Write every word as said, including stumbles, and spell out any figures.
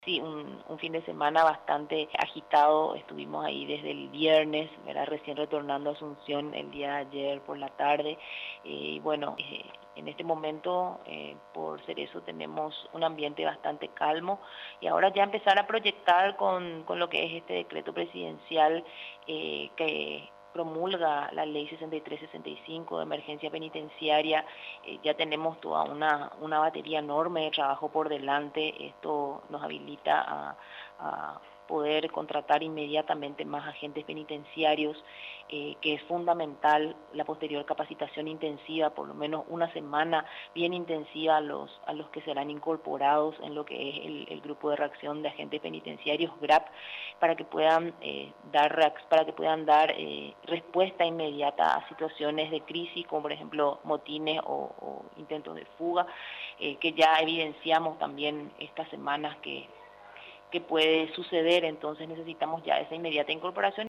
Sí, un, un fin de semana bastante agitado, estuvimos ahí desde el viernes, ¿verdad? Recién retornando a Asunción el día de ayer por la tarde, eh, y bueno, eh, en este momento, eh, por ser eso, tenemos un ambiente bastante calmo, y ahora ya empezar a proyectar con, con lo que es este decreto presidencial eh, que promulga la ley sesenta y tres sesenta y cinco de emergencia penitenciaria. Eh, ya tenemos toda una, una batería enorme de trabajo por delante. Esto nos habilita a, a poder contratar inmediatamente más agentes penitenciarios, eh, que es fundamental la posterior capacitación intensiva, por lo menos una semana bien intensiva a los, a los que serán incorporados en lo que es el, el grupo de reacción de agentes penitenciarios, GRAP, para que puedan eh, dar, para que puedan dar eh, respuesta inmediata a situaciones de crisis, como por ejemplo motines o, o intentos de fuga, eh, que ya evidenciamos también estas semanas que, que puede suceder. Entonces necesitamos ya esa inmediata incorporación.